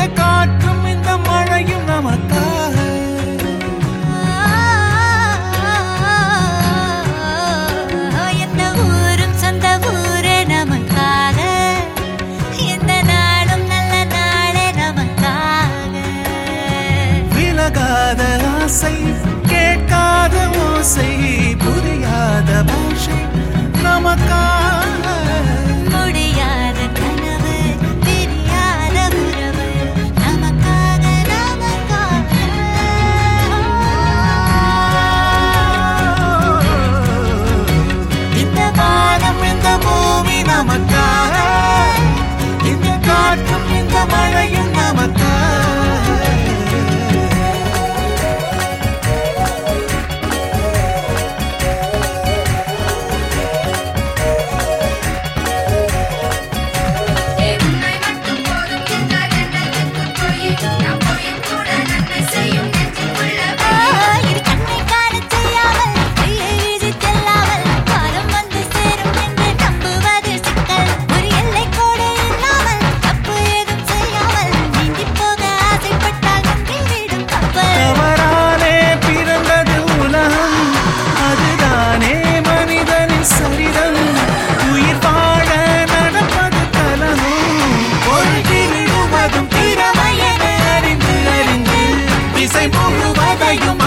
காற்றும் இந்த மழையும் நமக்காக. இந்த ஊரும் சொந்த ஊரே நமக்காக. இந்த நாடும் நல்ல நாளே நமக்காக. விலகாத ஆசை, கேட்காத ஓசை, புரியாத பாஷை நமக்காக. முடியாத கனவு, பிரியாத உறவு நமக்காக, நமக்காக. இந்த வானம் இந்த பூமி நமக்காக, இந்த காற்றும் இந்த மழையும் நமக்காக. இது கண்ணை காணச் செய்யாமல், கையை வீசிச் செல்லாமல், காலம் வந்து சேரும் என்று நம்புவது சிக்கல். ஒரு எல்லைக் கோடு இல்லாமல், தப்பு ஏதும் செய்யாமல், நீந்திப் போக ஆசைப்பட்டால் முந்திவிடும் கப்பல். தவறாலே பிறந்தது உலகம், அதுதானே மனிதனின் சரிதம். உயிர் வாழ நடப்பது கலகம், ஒழுகி விழுவதும் திறமையென அறிந்து அறிந்து திசை முழுவதையும்